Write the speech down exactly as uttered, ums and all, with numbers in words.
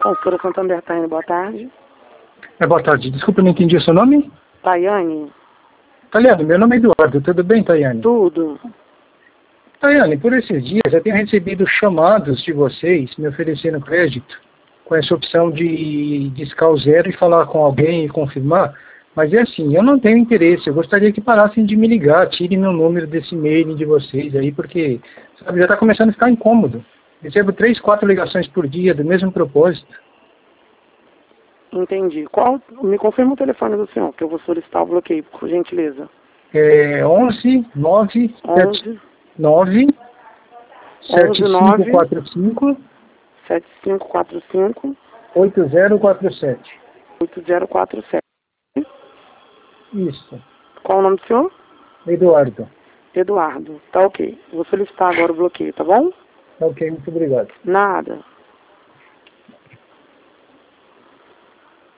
Consultora Santander, Taiane, boa tarde. É, boa tarde. Desculpa, não entendi o seu nome? Taiane. Taiane, meu nome é Eduardo. Tudo bem, Taiane? Tudo. Taiane, por esses dias eu tenho recebido chamados de vocês me oferecendo crédito com essa opção de discar o zero e falar com alguém e confirmar. Mas é assim, eu não tenho interesse. Eu gostaria que parassem de me ligar, tirem meu número desse e-mail de vocês aí, porque sabe, já está começando a ficar incômodo. Recebo três, quatro ligações por dia do mesmo propósito. Entendi. Qual? Me confirma o telefone do senhor, que eu vou solicitar o bloqueio, por gentileza. É onze nove onze nove sete cinco nove quatro cinco sete cinco quatro cinco oito zero quatro sete. oito zero quatro sete. Isso. Qual o nome do senhor? Eduardo. Eduardo. Tá ok. Vou solicitar agora o bloqueio, tá bom? Ok, muito obrigado. Nada.